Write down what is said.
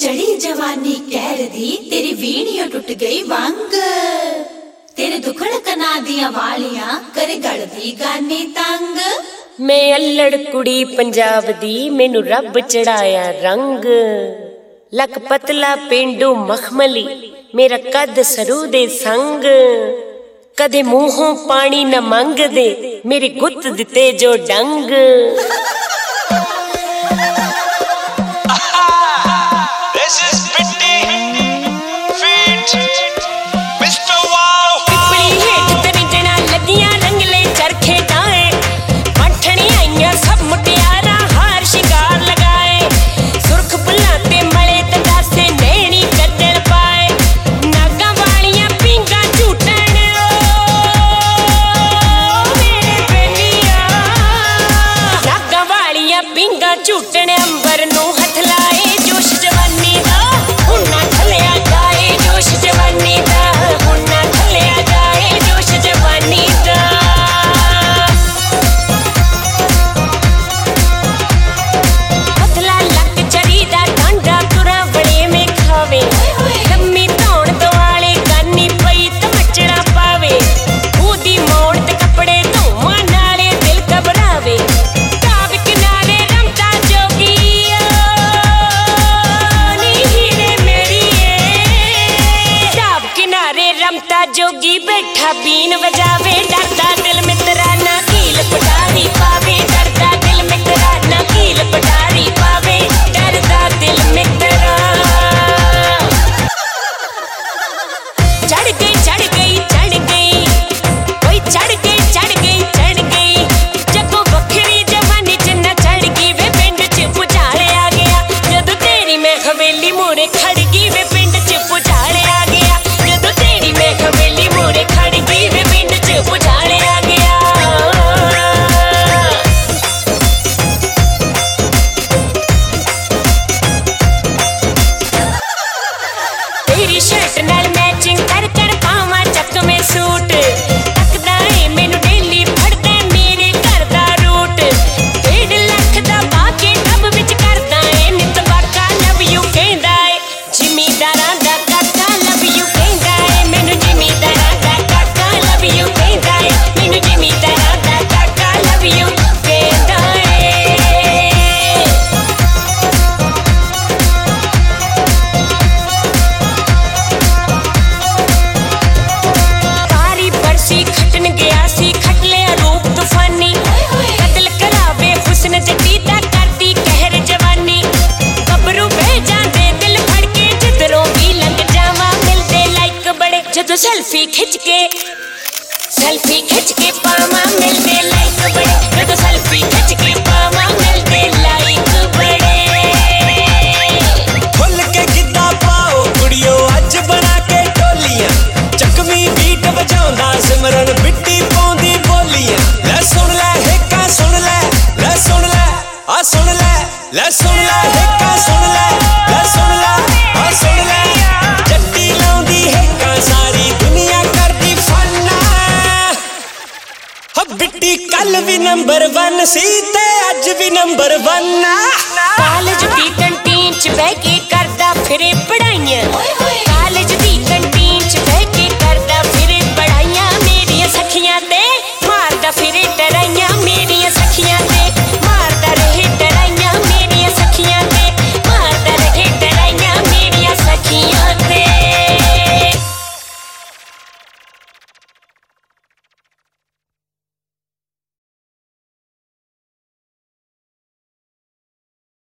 चढ़ी जवानी कहर दी तेरी वीणियों टुट गई वंग तेरे दुखड़ कना दिया वालियां करे गड़दी गानी तंग मैं अल्लड़ कुड़ी पंजाब दी मैनू रब चढ़ाया रंग लक पतला पेंडू मखमली मेरा कद सरू दे संग कदे मूहों पानी न मंग दे मेरी गुत्त दिते जो डंग झूठने अंबर नू हथ लाए जोश जवानी दा हुन्ना थलिया जाए जोश जवानी दा हुन्ना थलिया जाए जोश जवानी दा पतला लक चरी दा डांडा तुरा बड़े में खावे लम्मी धौण दवाले गानी पई तमचड़ा पावे ऊदी मोड़ ते कपड़े धोवा नाले दिल घबरावे जोगी बैठा बीन बजावे डरदा दिल में तेरा ना कील पटारी पावे डरदा दिल में तेरा ना कील पटारी पावे डरदा दिल में तेरा चढ़ गई कोई चढ़ गई जगो बखरी जवानी जिन्ना चढ़ गई वे पिंड च पुचाले आ गया जदों तेरी मैं हवेली मोरे खड़ गई वे पिंड च पुचाले आ गया जदों तेरी मैं हवेली मोरे खड़ गई वे पिंड च पुचाले आ गया तेरी शर्ट नाल मैचिंग कर कर पावा चक में सूट तकदा ए मैनू डेली फड़दा मेरे घर दा रूट 1.5 लाख दा बाके टब विच करदा ए नित बाका लव यू कहंदा ए जिमीदारां दा काका लव यू कहंदा ए मैनू जिमीदारां दा काका लव यू कहंदा ए मैनू जिमीदारां दा काका लव यू कहंदा ए पारी बरसी खटन गया सी खट लिया रूप तूफानी कतल करावे हुस्न जट्टी दा करदी कहर जवानी गबरू बह जांदे दिल फड़ के जिधरों भी लंघ जावा मिलदे लाइक बड़े जदों सेल्फी खिच के पावा मिलदे लाइक बड़े जदों सेल्फी खिच के पावा मिलदे लाइक बड़े खुल के गिद्दा पाओ कुड़ियो अज बना के टोलियां चकवी बीट बजाउंदा सिमरन बिट्टी पाउंदी बोलियां ले सुन ले हेका सुन ले ले सुन ले आ सुन ले ले सुन ले हेका सुन ले ले सुन ले आ सुन ले जट्टी लाउंदी हेका सारी दुनिया करदी फन्ना हो बिट्टी कल भी नंबर 1 सी ते अज भी नंबर 1 कॉलेज दी